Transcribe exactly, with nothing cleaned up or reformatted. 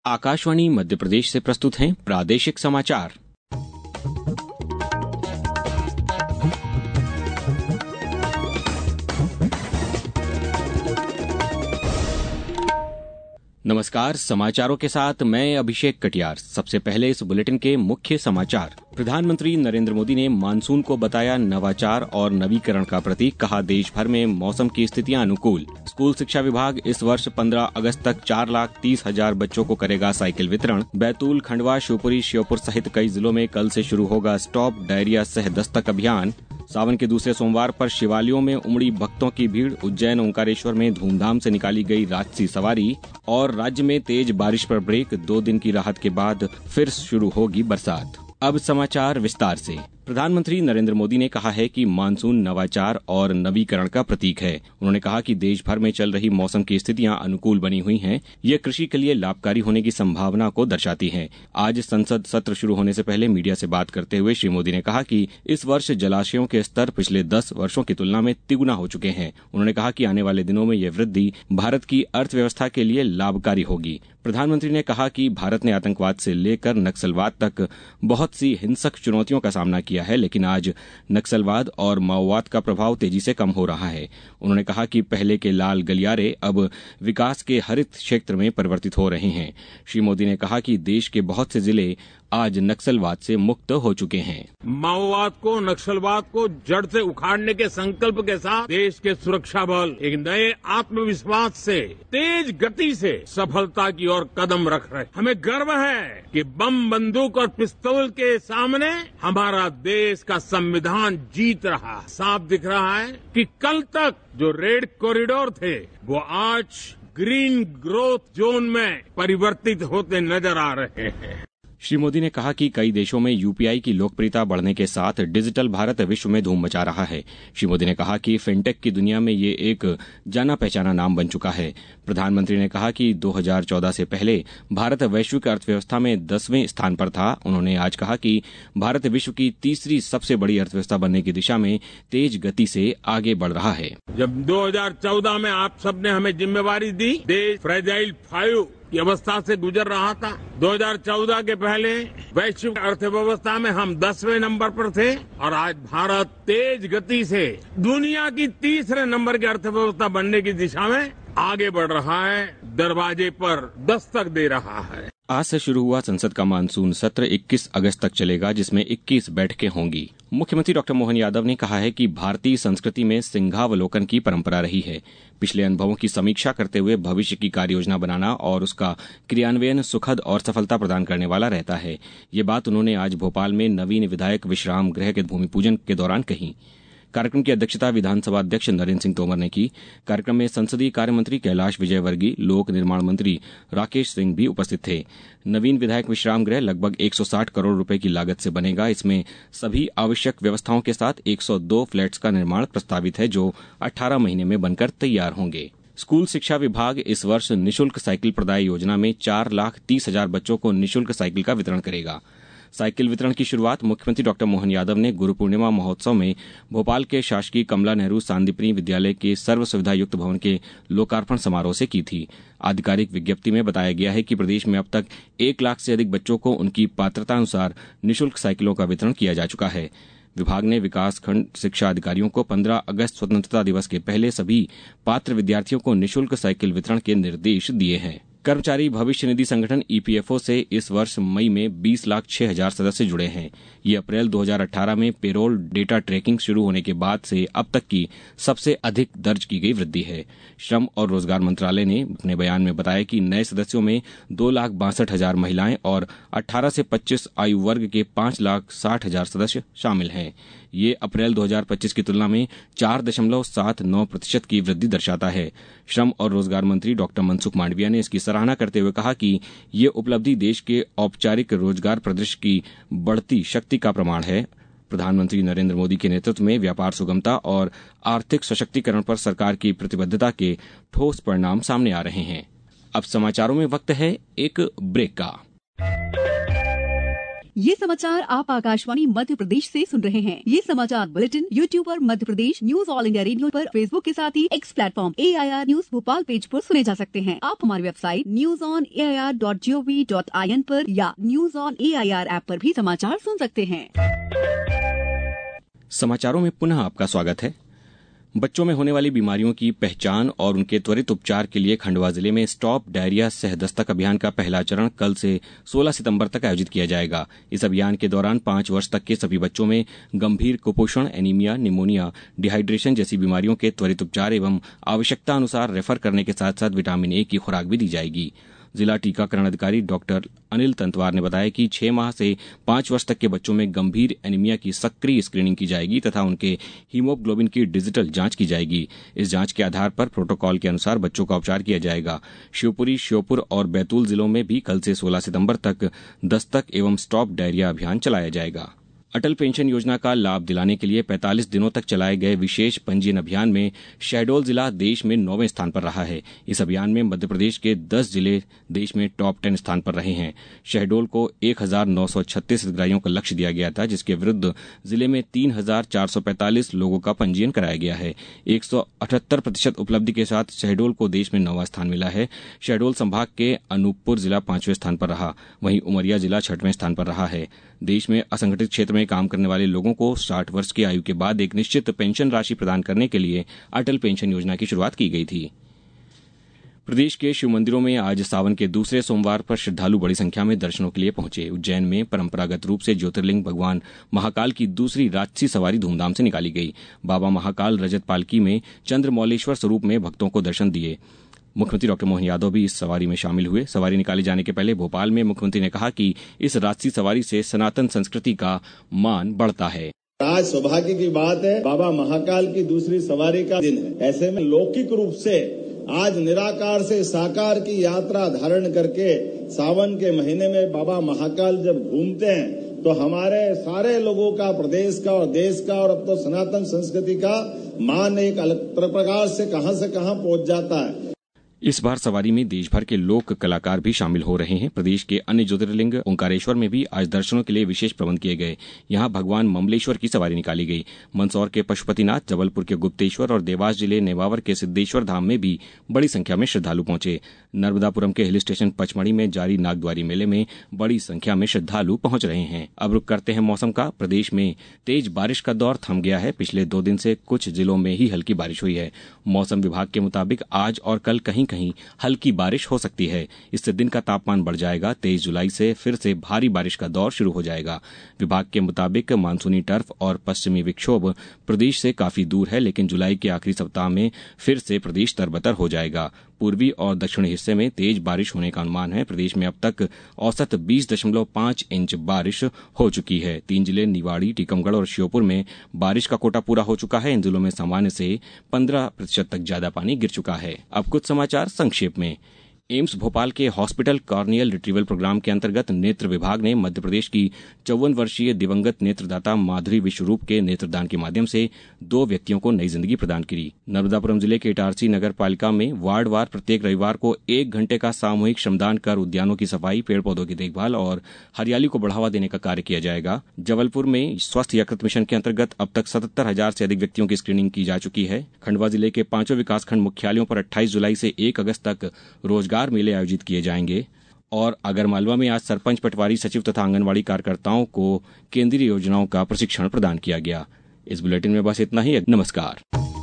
आकाशवाणी मध्य प्रदेश से प्रस्तुत हैं प्रादेशिक समाचार। नमस्कार, समाचारों के साथ मैं अभिषेक कटियार। सबसे पहले इस बुलेटिन के मुख्य समाचार। प्रधानमंत्री नरेंद्र मोदी ने मानसून को बताया नवाचार और नवीकरण का प्रतीक। कहा, देश भर में मौसम की स्थितियां अनुकूल। स्कूल शिक्षा विभाग इस वर्ष पंद्रह अगस्त तक चार लाख तीस हजार बच्चों को करेगा साइकिल वितरण। बैतूल, खंडवा, शिवपुरी, श्योपुर सहित कई जिलों में कल से शुरू होगा स्टॉप डायरिया सह दस्तक अभियान। सावन के दूसरे सोमवार पर शिवालयों में उमड़ी भक्तों की भीड़। उज्जैन, ओंकारेश्वर में धूमधाम से निकाली गई राजसी सवारी। और राज्य में तेज बारिश पर ब्रेक। दो दिन की राहत के बाद फिर शुरू होगी बरसात। अब समाचार विस्तार से। प्रधानमंत्री नरेंद्र मोदी ने कहा है कि मानसून नवाचार और नवीकरण का प्रतीक है। उन्होंने कहा कि देश भर में चल रही मौसम की स्थितियां अनुकूल बनी हुई हैं। ये कृषि के लिए लाभकारी होने की संभावना को दर्शाती हैं। आज संसद सत्र शुरू होने से पहले मीडिया से बात करते हुए श्री मोदी ने कहा कि इस वर्ष जलाशयों के स्तर पिछले दस वर्षों की तुलना में तिगुना हो चुके हैं। उन्होंने कहा कि आने वाले दिनों में ये वृद्धि भारत की अर्थव्यवस्था के लिए लाभकारी होगी। प्रधानमंत्री ने कहा कि भारत ने आतंकवाद से लेकर नक्सलवाद तक बहुत सी हिंसक चुनौतियों का सामना किया है, लेकिन आज नक्सलवाद और माओवाद का प्रभाव तेजी से कम हो रहा है। उन्होंने कहा कि पहले के लाल गलियारे अब विकास के हरित क्षेत्र में परिवर्तित हो रहे हैं। श्री मोदी ने कहा कि देश के बहुत से जिले आज नक्सलवाद से मुक्त हो चुके हैं। माओवाद को, नक्सलवाद को जड़ से उखाड़ने के संकल्प के साथ देश के सुरक्षा बल एक नए आत्मविश्वास से, तेज गति से सफलता की ओर कदम रख रहे हैं। हमें गर्व है कि बम, बंदूक और पिस्तौल के सामने हमारा देश का संविधान जीत रहा है। साफ दिख रहा है कि कल तक जो रेड कॉरिडोर थे वो आज ग्रीन ग्रोथ जोन में परिवर्तित होते नजर आ रहे हैं। श्री मोदी ने कहा कि कई देशों में यूपीआई की लोकप्रियता बढ़ने के साथ डिजिटल भारत विश्व में धूम मचा रहा है। श्री मोदी ने कहा कि फिनटेक की दुनिया में ये एक जाना पहचाना नाम बन चुका है। प्रधानमंत्री ने कहा कि दो हज़ार चौदह से पहले भारत वैश्विक अर्थव्यवस्था में दसवें स्थान पर था। उन्होंने आज कहा कि भारत विश्व की तीसरी सबसे बड़ी अर्थव्यवस्था बनने की दिशा में तेज गति से आगे बढ़ रहा है। जब दो हज़ार चौदह में आप सबने हमें जिम्मेवारी दी, देश फ्रेजाइल फाइव की अवस्था से गुजर रहा था। दो हज़ार चौदह के पहले वैश्विक अर्थव्यवस्था में हम दसवें नंबर पर थे और आज भारत तेज गति से दुनिया की तीसरे नंबर की अर्थव्यवस्था बनने की दिशा में आगे बढ़ रहा है, दरवाजे पर दस्तक दे रहा है। आज से शुरू हुआ संसद का मानसून सत्र इक्कीस अगस्त तक चलेगा, जिसमें इक्कीस बैठकें होंगी। मुख्यमंत्री डॉक्टर मोहन यादव ने कहा है कि भारतीय संस्कृति में सिंहावलोकन की परंपरा रही है। पिछले अनुभवों की समीक्षा करते हुए भविष्य की कार्ययोजना बनाना और उसका क्रियान्वयन सुखद और सफलता प्रदान करने वाला रहता है। ये बात उन्होंने आज भोपाल में नवीन विधायक विश्राम गृह के भूमि पूजन के दौरान कही। कार्यक्रम की अध्यक्षता विधानसभा अध्यक्ष नरेंद्र सिंह तोमर ने की। कार्यक्रम में संसदीय कार्य मंत्री कैलाश विजयवर्गीय, लोक निर्माण मंत्री राकेश सिंह भी उपस्थित थे। नवीन विधायक विश्राम गृह लगभग एक सौ साठ करोड़ रुपए की लागत से बनेगा। इसमें सभी आवश्यक व्यवस्थाओं के साथ एक सौ दो फ्लैट्स का निर्माण प्रस्तावित है, जो अठारह महीने में बनकर तैयार होंगे। स्कूल शिक्षा विभाग इस वर्ष निःशुल्क साइकिल प्रदाय योजना में चार लाख तीस हजार बच्चों को निःशुल्क साइकिल का वितरण करेगा। साइकिल वितरण की शुरुआत मुख्यमंत्री डॉक्टर मोहन यादव ने गुरु पूर्णिमा महोत्सव में भोपाल के शासकीय कमला नेहरू सांदीपनि विद्यालय के सर्व सुविधा युक्त भवन के लोकार्पण समारोह से की थी। आधिकारिक विज्ञप्ति में बताया गया है कि प्रदेश में अब तक एक लाख से अधिक बच्चों को उनकी पात्रता अनुसार निःशुल्क साइकिलों का वितरण किया जा चुका है। विभाग ने विकासखंड शिक्षा अधिकारियों को पंद्रह अगस्त स्वतंत्रता दिवस के पहले सभी पात्र विद्यार्थियों को निःशुल्क साइकिल वितरण के निर्देश दिए हैं। कर्मचारी भविष्य निधि संगठन ईपीएफओ से इस वर्ष मई में बीस लाख छह हजार सदस्य जुड़े हैं। ये अप्रैल दो हज़ार अठारह में पेरोल डेटा ट्रैकिंग शुरू होने के बाद से अब तक की सबसे अधिक दर्ज की गई वृद्धि है। श्रम और रोजगार मंत्रालय ने अपने बयान में बताया कि नए सदस्यों में दो लाख बासठ हजार महिलाएं और अठारह से पच्चीस आयु वर्ग के पांच लाख साठ हजार सदस्य शामिल हैं। ये अप्रैल दो हज़ार पच्चीस की तुलना में चार दशमलव सात नौ प्रतिशत की वृद्धि दर्शाता है। श्रम और रोजगार मंत्री डॉक्टर मनसुख मांडविया ने इसकी सराहना करते हुए कहा कि ये उपलब्धि देश के औपचारिक रोजगार परिदृश्य की बढ़ती शक्ति का प्रमाण है। प्रधानमंत्री नरेंद्र मोदी के नेतृत्व में व्यापार सुगमता और आर्थिक सशक्तिकरण पर सरकार की प्रतिबद्धता के ठोस परिणाम सामने आ रहे हैं। अब समाचारों में वक्त है एक ब्रेक का। ये समाचार आप आकाशवाणी मध्य प्रदेश से सुन रहे हैं। ये समाचार बुलेटिन यूट्यूब पर Madhya Pradesh news all India radio पर, फेसबुक के साथ ही X platform A I R news Bhopal page पर सुने जा सकते हैं। आप हमारी website news on A I R dot G O V dot I N पर या news on A I R app पर भी समाचार सुन सकते हैं। समाचारों में पुनः आपका स्वागत है। बच्चों में होने वाली बीमारियों की पहचान और उनके त्वरित उपचार के लिए खंडवा जिले में स्टॉप डायरिया सह दस्तक अभियान का पहला चरण कल से सोलह सितंबर तक आयोजित किया जाएगा। इस अभियान के दौरान पांच वर्ष तक के सभी बच्चों में गंभीर कुपोषण, एनीमिया, निमोनिया, डिहाइड्रेशन जैसी बीमारियों के त्वरित उपचार एवं आवश्यकता अनुसार रेफर करने के साथ साथ विटामिन ए की खुराक भी दी जाएगी। जिला टीकाकरण अधिकारी डॉक्टर अनिल तंतवार ने बताया कि छह माह से पांच वर्ष तक के बच्चों में गंभीर एनीमिया की सक्रिय स्क्रीनिंग की जाएगी तथा उनके हीमोग्लोबिन की डिजिटल जांच की जाएगी। इस जांच के आधार पर प्रोटोकॉल के अनुसार बच्चों का उपचार किया जाएगा। शिवपुरी, श्योपुर और बैतूल जिलों में भी कल से सोलह सितंबर तक दस्तक एवं स्टॉप डायरिया अभियान चलाया जाएगा। अटल पेंशन योजना का लाभ दिलाने के लिए पैंतालीस दिनों तक चलाए गए विशेष पंजीयन अभियान में शहडोल जिला देश में नौवें स्थान पर रहा है। इस अभियान में मध्य प्रदेश के दस जिले देश में टॉप टेन स्थान पर रहे हैं। शहडोल को एक हजार नौ सौ छत्तीस हितग्राहियों का लक्ष्य दिया गया था, जिसके विरुद्ध जिले में तीन हजार चार सौ पैंतालीस लोगों का पंजीयन कराया गया है। एक सौ अठहत्तर प्रतिशत उपलब्धि के साथ शहडोल को देश में नौवां स्थान मिला है। शहडोल संभाग के अनूपपुर जिला पांचवें स्थान पर रहा, वहीं उमरिया जिला छठवें स्थान पर रहा है। देश में असंगठित क्षेत्र में काम करने वाले लोगों को साठ वर्ष की आयु के बाद एक निश्चित पेंशन राशि प्रदान करने के लिए अटल पेंशन योजना की शुरुआत की गई थी। प्रदेश के शिव मंदिरों में आज सावन के दूसरे सोमवार पर श्रद्धालु बड़ी संख्या में दर्शनों के लिए पहुंचे। उज्जैन में परंपरागत रूप से ज्योतिर्लिंग भगवान महाकाल की दूसरी राजसी सवारी धूमधाम से निकाली गई। बाबा महाकाल रजत पालकी में चंद्रमौलेश्वर स्वरूप में भक्तों को दर्शन दिए। मुख्यमंत्री डॉक्टर मोहन यादव भी इस सवारी में शामिल हुए। सवारी निकाले जाने के पहले भोपाल में मुख्यमंत्री ने कहा कि इस राजसी सवारी से सनातन संस्कृति का मान बढ़ता है। आज सौभाग्य की बात है, बाबा महाकाल की दूसरी सवारी का दिन है। ऐसे में लौकिक रूप से आज निराकार से साकार की यात्रा धारण करके सावन के महीने में बाबा महाकाल जब घूमते हैं तो हमारे सारे लोगों का, प्रदेश का और देश का और अब तो सनातन संस्कृति का मान एक अलग प्रकार से कहां से कहां पहुंच जाता है। इस बार सवारी में देश भर के लोक कलाकार भी शामिल हो रहे हैं। प्रदेश के अन्य ज्योतिर्लिंग ओंकारेश्वर में भी आज दर्शनों के लिए विशेष प्रबंध किए गए। यहां भगवान ममलेश्वर की सवारी निकाली गई। मंदसौर के पशुपतिनाथ, जबलपुर के गुप्तेश्वर और देवास जिले नेवावर के सिद्धेश्वर धाम में भी बड़ी संख्या में श्रद्धालु पहुंचे। नर्मदापुरम के हिल स्टेशन पचमढ़ी में जारी नागद्वारी मेले में बड़ी संख्या में श्रद्धालु पहुंच रहे हैं। अब रुक करते हैं मौसम का। प्रदेश में तेज बारिश का दौर थम गया है। पिछले दो दिन से कुछ जिलों में ही हल्की बारिश हुई है। मौसम विभाग के मुताबिक आज और कल कहीं कहीं हल्की बारिश हो सकती है। इससे दिन का तापमान बढ़ जाएगा। तेईस जुलाई से फिर से भारी बारिश का दौर शुरू हो जाएगा। विभाग के मुताबिक मानसूनी टर्फ और पश्चिमी विक्षोभ प्रदेश से काफी दूर है, लेकिन जुलाई के आखिरी सप्ताह में फिर से प्रदेश तरबतर हो जाएगा। पूर्वी और दक्षिणी हिस्से में तेज बारिश होने का अनुमान है। प्रदेश में अब तक औसत बीस दशमलव पांच इंच बारिश हो चुकी है। तीन जिले निवाड़ी, टीकमगढ़ और श्योपुर में बारिश का कोटा पूरा हो चुका है। इन जिलों में सामान्य से पंद्रह प्रतिशत तक ज्यादा पानी गिर चुका है। अब कुछ समाचार संक्षेप में। एम्स भोपाल के हॉस्पिटल कॉर्नियल रिट्रीवल प्रोग्राम के अंतर्गत नेत्र विभाग ने मध्य प्रदेश की चौवन वर्षीय दिवंगत नेत्रदाता माधुरी विश्वरूप के नेत्रदान के माध्यम से दो व्यक्तियों को नई जिंदगी प्रदान की। नर्मदापुरम जिले के इटारसी नगर पालिका में वार्डवार प्रत्येक रविवार को एक घंटे का सामूहिक श्रमदान कर उद्यानों की सफाई, पेड़ पौधों की देखभाल और हरियाली को बढ़ावा देने का कार्य किया जाएगा। जबलपुर में स्वस्थ यकृत मिशन के अंतर्गत अब तक सतहत्तर हजार से अधिक व्यक्तियों की स्क्रीनिंग की जा चुकी है। खंडवा जिले के पांचों विकासखंड मुख्यालयों पर अट्ठाईस जुलाई से एक अगस्त तक रोजगार मेले आयोजित किए जाएंगे। और आगरमालवा में आज सरपंच, पटवारी, सचिव तथा आंगनबाड़ी कार्यकर्ताओं को केंद्रीय योजनाओं का प्रशिक्षण प्रदान किया गया। इस बुलेटिन में बस इतना ही। नमस्कार।